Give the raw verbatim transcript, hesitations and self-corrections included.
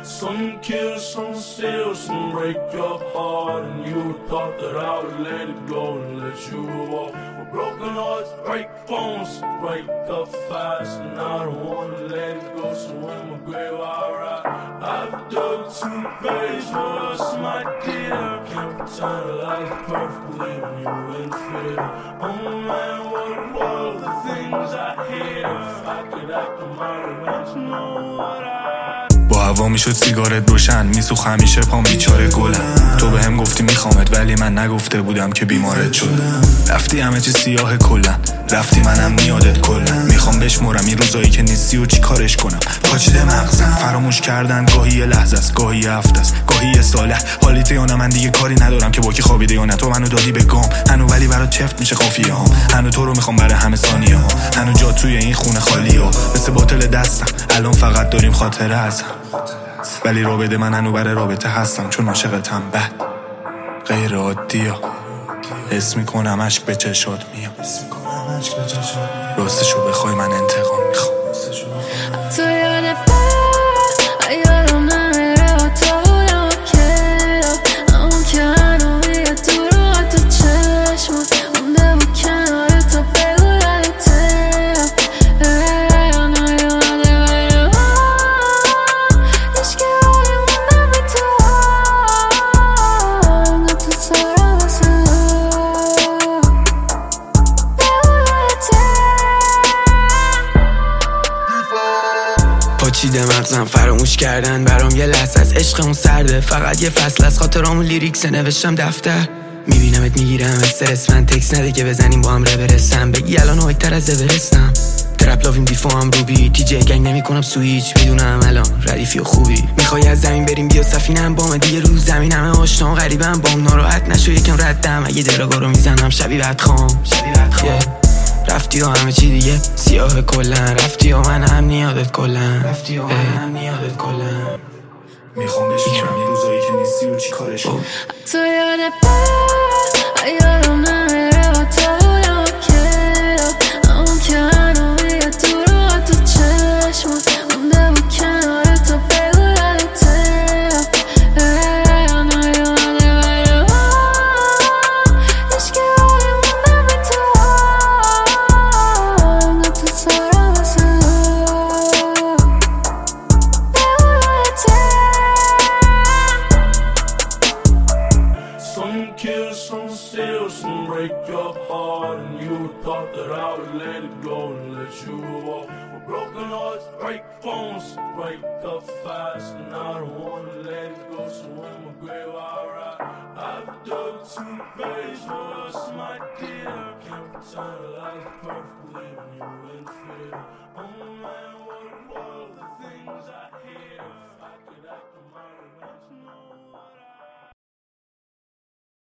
Some kill, some steal, some break your heart. And you thought that I would let it go and let you walk. Well, broken hearts break bones, break up fast. And I don't wanna let it go, so in my grave I ride. I've dug two graves for us, my dear. Can't pretend life's perfectly when you're in fear. Oh man, what a world, the things I hear. If I could act on my revenge, know what I. با هوا میشد سیگارت روشن، میسوخ همیشه پام بیچاره گلم. تو به هم گفتی میخوامت ولی من نگفته بودم که بیمارت شدم. رفتی همه چی سیاه کلن، رفتی منم میادت کلن. میخوام بشمرم این روزایی که نیستی و چی کارش کنم. پاچیده مغزم، فراموش کردن گاهی یه لحظه است، گاهی یه هفته است، گاهی یه ساله. حالیته یا نه من دیگه کاری ندارم که با کی خوابیده یا نه. تو منو دادی به گام، هنو ولی برات چفت میشه قافیه ها. هنو تو رو میخوام برای همه ثانیه ها. هنو جا توی این خونه خالی ها، مثل باتل دستم الان فقط داریم خاطره ازم. ولی رابطه من هنو برای رابطه هستم، چون عاشقتم بد غیر عادی ها. حس میکنم عشق به چشات میام، راستشو بخوای من انتقام میخوام. تو یاد بر یادم نمیره و تا بودم و کلم. اون که هنو میگه تو رو تو چشمات مونده بود کنار تو بگو یادتم. یادم یاده بره عشق ولی موندم به تو. انگار تو سارا واسه پاچیده مغزم، فراموش کردن برام یه لحظه از عشق اون سرده. فقط یه فصل از خاطرامون لیریکس نوشتم دفتر. میبینمت میگیرم استرس، من تکس نده که بزنیم با هم ره برسم. بگی الان هایتر از اورستم. ترپ لاویم دیفام رو بی تی جی گنگ نمی کنم سویچ، میدونم الان ردیفی و خوبی. میخوای از زمین بریم بیا سفینم بام دیگه رو زمین همه آشنا غریبم بام. ناراحت نشو یکم ردم اگه دراگا رو میزنم شبی بعد خام شبی بعد خام. رفتی و همه چی دیگه سیاه کلن، رفتی و من هم نیادت کلن، رفتی و من هم نیادت کلن. میخوام بشمرم این روزایی که نیستی و چی کارش کنم. تو یاد بر یادم نمیره و تا بودم و کلم. اون که هنو میگه تو رو تو چشمات مونده بود کنار تو بگو یادتم. یادم یاده بره عشق ولی موندم به تو. انگار تو سارا واسه بگو یادتم. Some kill, some steal, some break your heart. And you thought that I would let it go and let you walk. Well, broken hearts break bones, break up fast. And I don't wanna let it go, so in my grave I ride. I've dug two graves for us, my dear. Can't pretend life's perfect.